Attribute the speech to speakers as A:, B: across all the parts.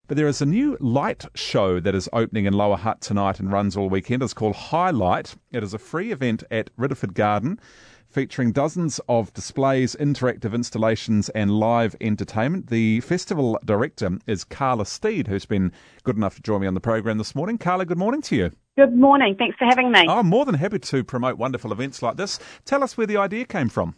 A: But there is a new light show that is opening in Lower Hutt tonight and runs all weekend. It's called Highlight. It is a free event at Ridderford Garden, featuring dozens of displays, interactive installations and live entertainment. The festival director is Carla Steed, who's been good enough to join me on the program this morning. Carla, good morning to you.
B: Good morning. Thanks for having me.
A: I'm more than happy to promote wonderful events like this. Tell us where the idea came from.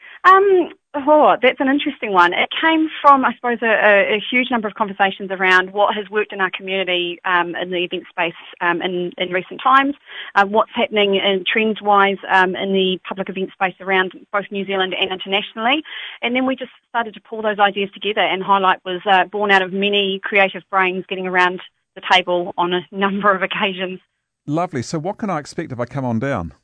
B: That's an interesting one. It came from, I suppose, a huge number of conversations around what has worked in our community in the event space in recent times, what's happening in trends-wise in the public event space around both New Zealand and internationally. And then we just started to pull those ideas together, and Highlight was born out of many creative brains getting around the table on a number of occasions.
A: Lovely. So what can I expect if I come on down?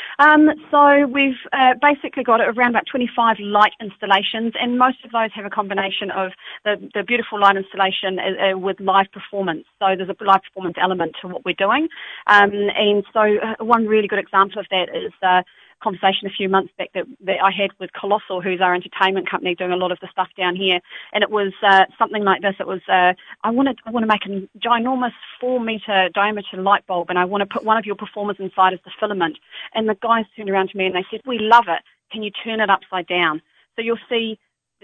B: So we've basically got around about 25 light installations, and most of those have a combination of the beautiful light installation with live performance. So there's a live performance element to what we're doing. And so one really good example of that is conversation a few months back that I had with Colossal, who's our entertainment company doing a lot of the stuff down here, and it was something like this. It was I want to make a ginormous 4-meter diameter light bulb, and I want to put one of your performers inside as the filament. And the guys turned around to me and they said, "We love it. Can you turn it upside down?" So you'll see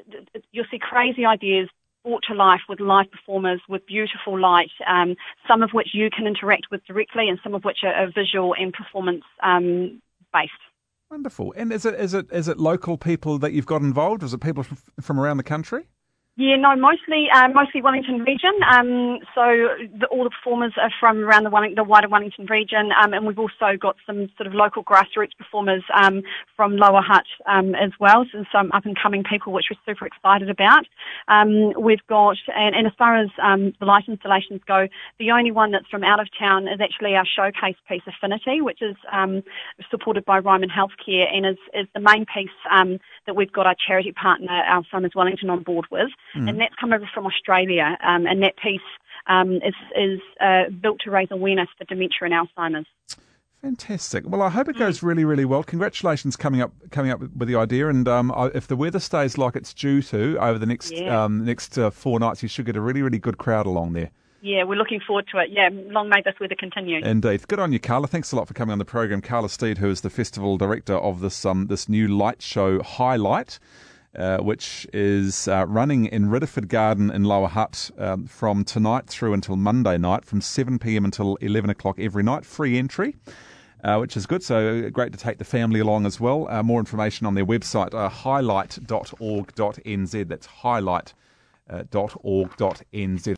B: crazy ideas brought to life with live performers, with beautiful light, some of which you can interact with directly, and some of which are visual and performance based.
A: Wonderful. And is it local people that you've got involved? Is it people from around the country?
B: Yeah, no, mostly Wellington region. So all the performers are from around the wider Wellington region, and we've also got some sort of local grassroots performers from Lower Hutt as well, so some up-and-coming people which we're super excited about. We've got, and as far as the light installations go, the only one that's from out of town is actually our showcase piece, Affinity, which is supported by Ryman Healthcare, and is the main piece that we've got our charity partner, Alzheimer's Wellington, on board with. And that's come over from Australia, and that piece is built to raise awareness for dementia and Alzheimer's.
A: Fantastic. Well, I hope it goes really, really well. Congratulations coming up with the idea, and if the weather stays like it's due to over the next 4 nights, you should get a really, really good crowd along there.
B: Yeah, we're looking forward to it. Yeah, long may this weather continue.
A: Indeed. Good on you, Carla. Thanks a lot for coming on the program. Carla Steed, who is the festival director of this new light show, Highlight, which is running in Ridderford Garden in Lower Hutt from tonight through until Monday night from 7 p.m. until 11 o'clock every night. Free entry, which is good. So great to take the family along as well. More information on their website, highlight.org.nz. That's highlight.org.nz.